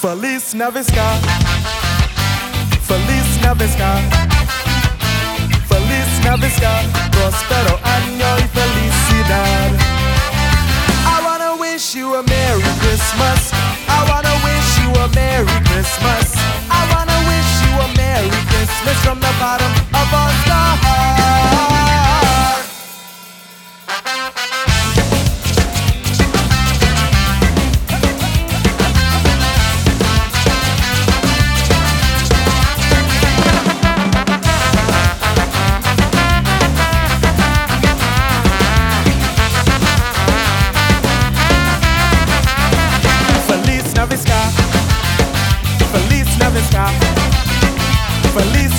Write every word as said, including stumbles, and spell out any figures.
Feliz Navidad, Feliz Navidad, Feliz Navidad, prospero año y felicidad. I wanna wish you a Merry Christmas. I wanna wish you a Merry Christmas. I wanna wish you a Merry Christmas from the bottom of our heart. Feliz